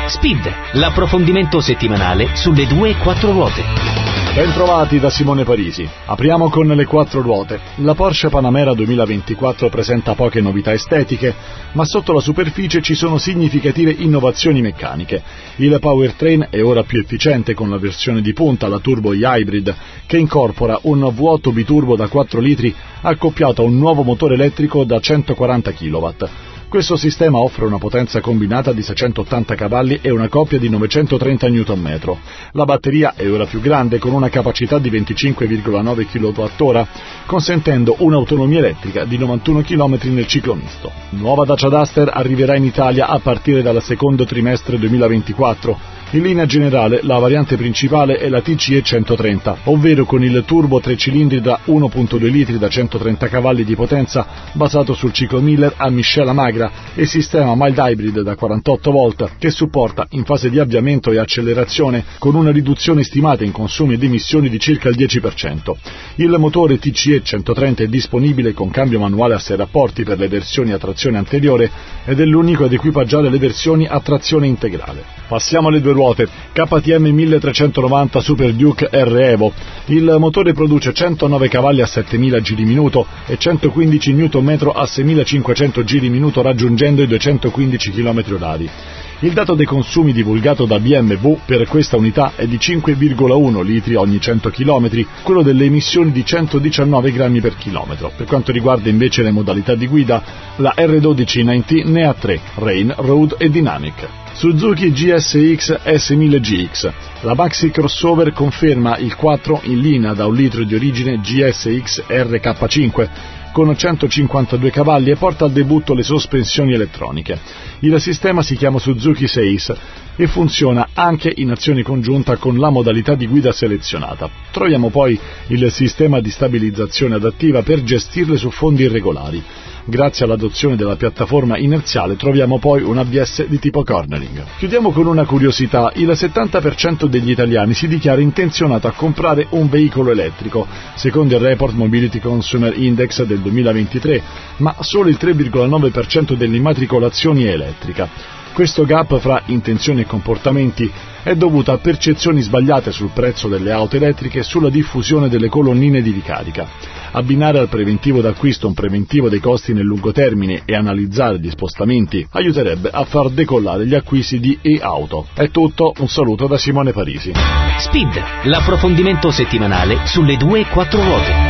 Speed, l'approfondimento settimanale sulle 2 e 4 ruote. Bentrovati da Simone Parisi. Apriamo con le 4 ruote. La Porsche Panamera 2024 presenta poche novità estetiche, ma sotto la superficie ci sono significative innovazioni meccaniche. Il powertrain è ora più efficiente con la versione di punta, la Turbo Hybrid, che incorpora un V8 biturbo da 4 litri accoppiato a un nuovo motore elettrico da 140 kW. Questo sistema offre una potenza combinata di 680 cavalli e una coppia di 930 Nm. La batteria è ora più grande con una capacità di 25,9 kWh, consentendo un'autonomia elettrica di 91 km nel ciclo misto. Nuova Dacia Duster arriverà in Italia a partire dal secondo trimestre 2024. In linea generale, la variante principale è la TCE 130, ovvero con il turbo 3 cilindri da 1.2 litri da 130 cavalli di potenza basato sul ciclo Miller a miscela magra e sistema mild hybrid da 48 volt che supporta in fase di avviamento e accelerazione con una riduzione stimata in consumi ed emissioni di circa il 10%. Il motore TCE 130 è disponibile con cambio manuale a 6 rapporti per le versioni a trazione anteriore ed è l'unico ad equipaggiare le versioni a trazione integrale. Passiamo alle 2 ruote. KTM 1390 Super Duke R Evo. Il motore produce 109 cavalli a 7000 giri minuto e 115 Nm a 6500 giri minuto raggiungendo i 215 km/h. Il dato dei consumi divulgato da BMW per questa unità è di 5,1 litri ogni 100 km, quello delle emissioni di 119 grammi per chilometro. Per quanto riguarda invece le modalità di guida, la R1290 ne ha 3, Rain, Road e Dynamic. Suzuki GSX S1000GX. La maxi crossover conferma il 4 in linea da 1 litro di origine GSX RK5 con 152 cavalli e porta al debutto le sospensioni elettroniche. Il sistema si chiama Suzuki Seis e funziona anche in azione congiunta con la modalità di guida selezionata. Troviamo poi il sistema di stabilizzazione adattiva per gestirle su fondi irregolari. Grazie all'adozione della piattaforma inerziale troviamo poi un ABS di tipo cornering. Chiudiamo con una curiosità: il 70% degli italiani si dichiara intenzionato a comprare un veicolo elettrico, secondo il report Mobility Consumer Index del 2023, ma solo il 3,9% delle immatricolazioni è elettrica. Questo gap fra intenzioni e comportamenti è dovuto a percezioni sbagliate sul prezzo delle auto elettriche e sulla diffusione delle colonnine di ricarica. Abbinare al preventivo d'acquisto un preventivo dei costi nel lungo termine e analizzare gli spostamenti aiuterebbe a far decollare gli acquisti di e-auto. È tutto, un saluto da Simone Parisi. Speed, l'approfondimento settimanale sulle 2 e 4 ruote.